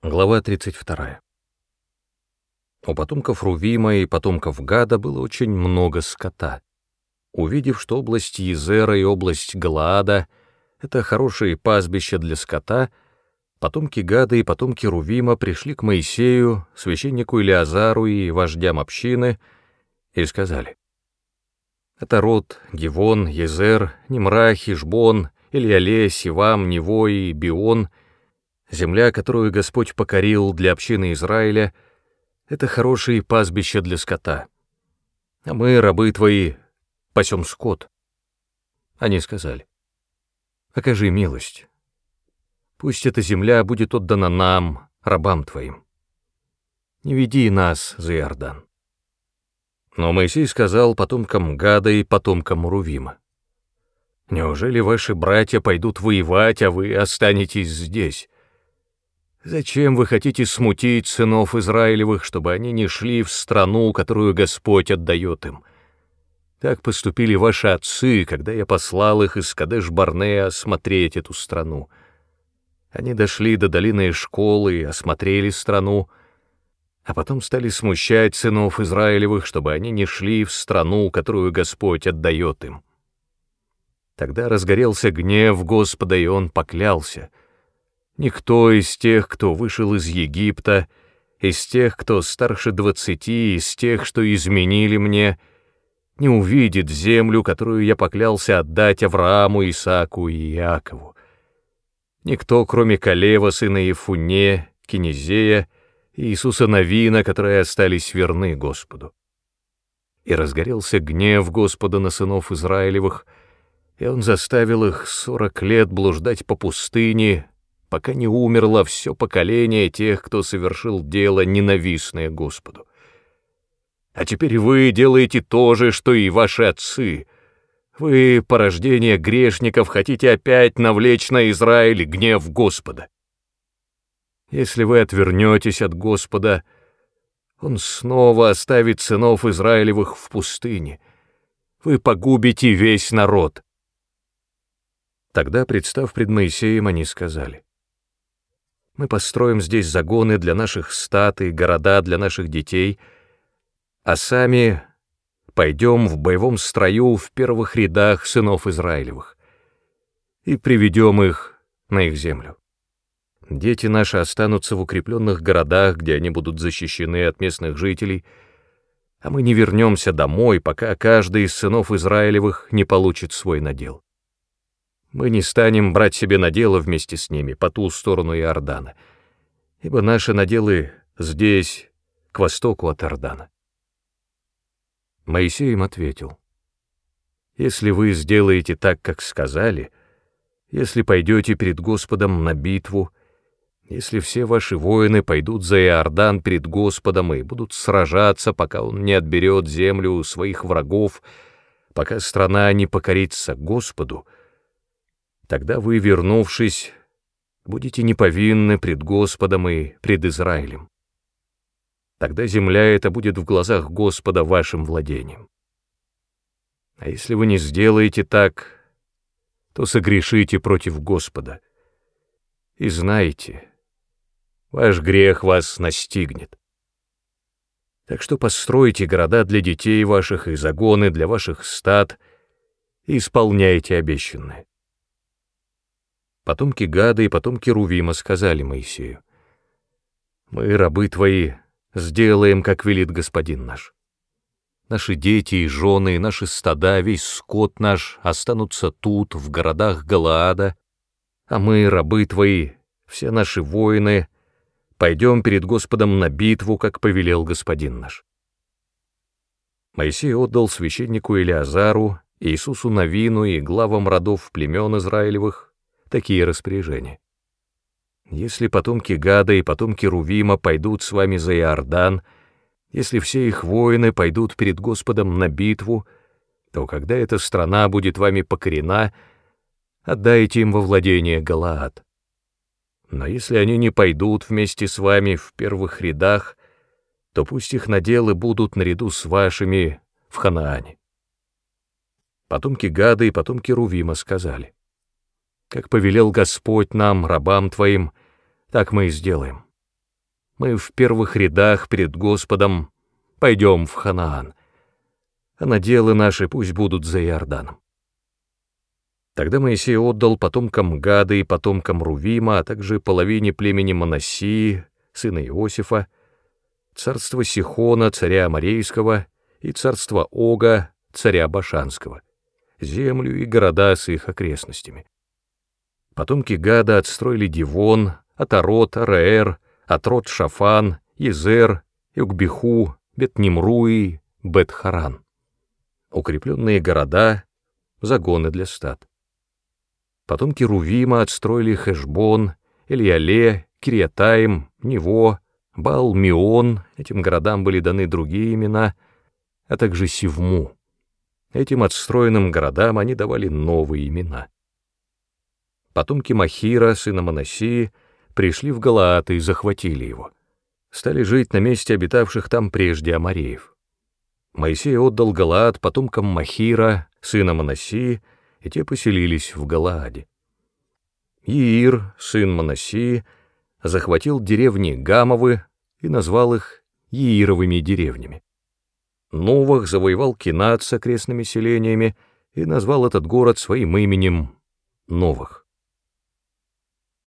Глава 32. У потомков Рувима и потомков Гада было очень много скота. Увидев, что область Езера и область Галаада — это хорошие пастбища для скота, потомки Гада и потомки Рувима пришли к Моисею, священнику Илиазару и вождям общины и сказали: «Это род Гивон, Езер, Нимра, Хишбон, Элиале, Сивам, Невой и Бион. Земля, которую Господь покорил для общины Израиля, это хорошие пастбища для скота. А мы, рабы твои, пасем скот». Они сказали: «Окажи милость. Пусть эта земля будет отдана нам, рабам твоим. Не веди нас за Иордан». Но Моисей сказал потомкам Гада и потомкам Рувима: «Неужели ваши братья пойдут воевать, а вы останетесь здесь? Зачем вы хотите смутить сынов Израилевых, чтобы они не шли в страну, которую Господь отдает им? Так поступили ваши отцы, когда я послал их из Кадеш-Барнеа осмотреть эту страну. Они дошли до долины Эшколы и осмотрели страну, а потом стали смущать сынов Израилевых, чтобы они не шли в страну, которую Господь отдает им. Тогда разгорелся гнев Господа, и он поклялся: никто из тех, кто вышел из Египта, из тех, кто старше 20, из тех, что изменили мне, не увидит землю, которую я поклялся отдать Аврааму, Исааку и Иакову. Никто, кроме Калева, сына Ефуне, Кинезея и Иисуса Навина, которые остались верны Господу». И разгорелся гнев Господа на сынов Израилевых, и он заставил их 40 лет блуждать по пустыне, пока не умерло все поколение тех, кто совершил дело, ненавистное Господу. А теперь вы делаете то же, что и ваши отцы. Вы, порождение грешников, хотите опять навлечь на Израиль гнев Господа. Если вы отвернетесь от Господа, Он снова оставит сынов Израилевых в пустыне. Вы погубите весь народ». Тогда, представ пред Моисеем, они сказали: «Мы построим здесь загоны для наших стад и города для наших детей, а сами пойдем в боевом строю в первых рядах сынов Израилевых и приведем их на их землю. Дети наши останутся в укрепленных городах, где они будут защищены от местных жителей, а мы не вернемся домой, пока каждый из сынов Израилевых не получит свой надел. Мы не станем брать себе наделы вместе с ними по ту сторону Иордана, ибо наши наделы здесь, к востоку от Иордана». Моисей им ответил: «Если вы сделаете так, как сказали, если пойдете перед Господом на битву, если все ваши воины пойдут за Иордан перед Господом и будут сражаться, пока Он не отберет землю у своих врагов, пока страна не покорится Господу, тогда вы, вернувшись, будете неповинны пред Господом и пред Израилем. Тогда земля эта будет в глазах Господа вашим владением. А если вы не сделаете так, то согрешите против Господа. И знайте, ваш грех вас настигнет. Так что постройте города для детей ваших и загоны для ваших стад, и исполняйте обещанное». Потомки Гада и потомки Рувима сказали Моисею: «Мы, рабы твои, сделаем, как велит Господин наш. Наши дети и жены, наши стада, весь скот наш останутся тут, в городах Галаада, а мы, рабы твои, все наши воины, пойдем перед Господом на битву, как повелел Господин наш». Моисей отдал священнику Илиазару, Иисусу Навину и главам родов племен Израилевых такие распоряжения: если потомки Гада и потомки Рувима пойдут с вами за Иордан, если все их воины пойдут перед Господом на битву, то когда эта страна будет вами покорена, отдайте им во владение Галаад. Но если они не пойдут вместе с вами в первых рядах, то пусть их наделы будут наряду с вашими в Ханаане». Потомки Гада и потомки Рувима сказали: «Как повелел Господь нам, рабам твоим, так мы и сделаем. Мы в первых рядах перед Господом пойдем в Ханаан, а наделы наши пусть будут за Иорданом. Тогда Моисей отдал потомкам Гада и потомкам Рувима, а также половине племени Манассии, сына Иосифа, царство Сихона, царя Аморейского, и царство Ога, царя Башанского, землю и города с их окрестностями. Потомки Гада отстроили Дивон, Атарот, Араэр, Атрот, Шафан, Езер, Юкбиху, Бет-Нимруи, Бет-Харан. Укрепленные города, загоны для стад. Потомки Рувима отстроили Хешбон, Эльяле, Кирьятаим, Нево, Баал-Мион, этим городам были даны другие имена, а также Сивму. Этим отстроенным городам они давали новые имена. Потомки Махира, сына Манассии, пришли в Галаад и захватили его. Стали жить на месте обитавших там прежде амореев. Моисей отдал Галаад потомкам Махира, сына Манассии, и те поселились в Галааде. Иир, сын Манассии, захватил деревни Гамовы и назвал их Иировыми деревнями. Новах завоевал Кинат с окрестными селениями и назвал этот город своим именем Новах.